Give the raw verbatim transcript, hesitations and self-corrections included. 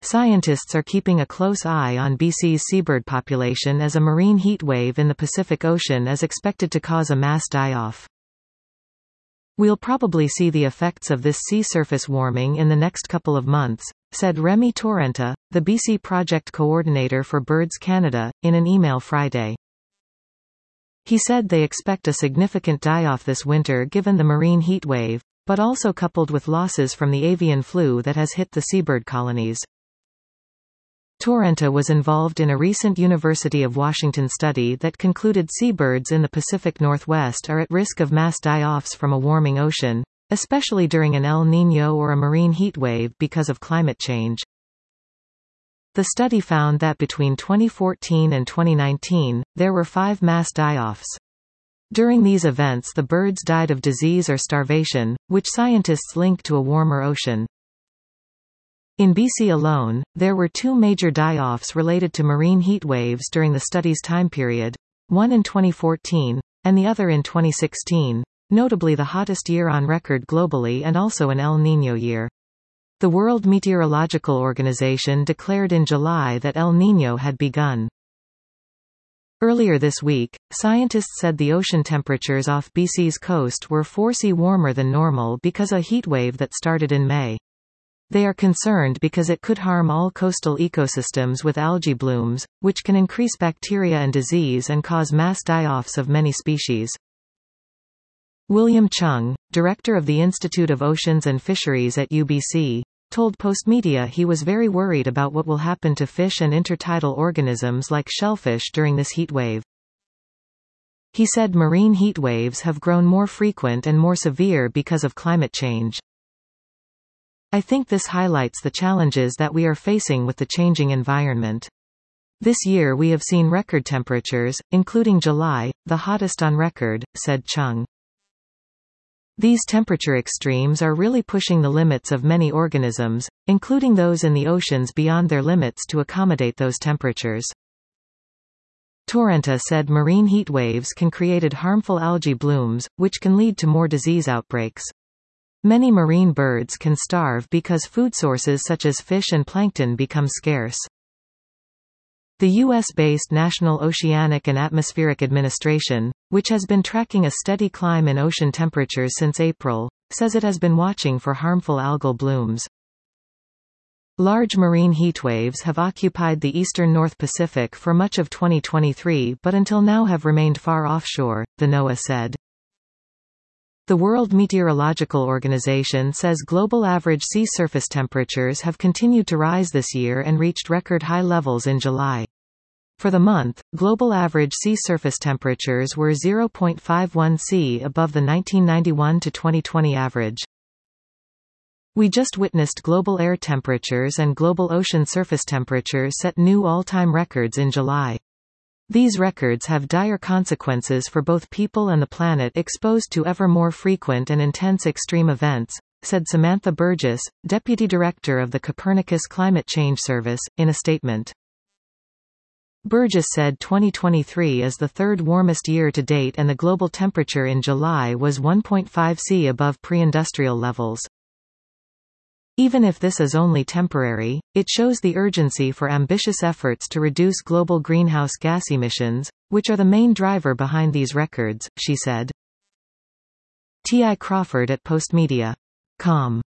Scientists are keeping a close eye on B C's seabird population as a marine heat wave in the Pacific Ocean is expected to cause a mass die-off. We'll probably see the effects of this sea surface warming in the next couple of months, said Remy Torrenta, the B C project coordinator for Birds Canada, in an email Friday. He said they expect a significant die-off this winter given the marine heat wave, but also coupled with losses from the avian flu that has hit the seabird colonies. Torrenta was involved in a recent University of Washington study that concluded seabirds in the Pacific Northwest are at risk of mass die-offs from a warming ocean, especially during an El Niño or a marine heat wave because of climate change. The study found that between twenty fourteen and twenty nineteen, there were five mass die-offs. During these events the birds died of disease or starvation, which scientists link to a warmer ocean. In B C alone, there were two major die-offs related to marine heat waves during the study's time period, one in twenty fourteen, and the other in twenty sixteen, notably the hottest year on record globally and also an El Niño year. The World Meteorological Organization declared in July that El Niño had begun. Earlier this week, scientists said the ocean temperatures off B C's coast were four degrees warmer than normal because of a heat wave that started in May. They are concerned because it could harm all coastal ecosystems with algae blooms, which can increase bacteria and disease and cause mass die-offs of many species. William Chung, director of the Institute of Oceans and Fisheries at U B C, told Postmedia he was very worried about what will happen to fish and intertidal organisms like shellfish during this heat wave. He said marine heat waves have grown more frequent and more severe because of climate change. I think this highlights the challenges that we are facing with the changing environment. This year we have seen record temperatures, including July, the hottest on record, said Chung. These temperature extremes are really pushing the limits of many organisms, including those in the oceans beyond their limits to accommodate those temperatures. Torrenta said marine heat waves can create harmful algae blooms, which can lead to more disease outbreaks. Many marine birds can starve because food sources such as fish and plankton become scarce. The U S-based National Oceanic and Atmospheric Administration, which has been tracking a steady climb in ocean temperatures since April, says it has been watching for harmful algal blooms. Large marine heatwaves have occupied the eastern North Pacific for much of twenty twenty-three but until now have remained far offshore, the NOAA said. The World Meteorological Organization says global average sea surface temperatures have continued to rise this year and reached record high levels in July. For the month, global average sea surface temperatures were zero point five one C above the nineteen ninety-one to twenty twenty average. We just witnessed global air temperatures and global ocean surface temperatures set new all-time records in July. These records have dire consequences for both people and the planet exposed to ever more frequent and intense extreme events, said Samantha Burgess, Deputy Director of the Copernicus Climate Change Service, in a statement. Burgess said twenty twenty-three is the third warmest year to date and the global temperature in July was one point five C above pre-industrial levels. Even if this is only temporary, it shows the urgency for ambitious efforts to reduce global greenhouse gas emissions, which are the main driver behind these records, she said. T I Crawford at Postmedia dot com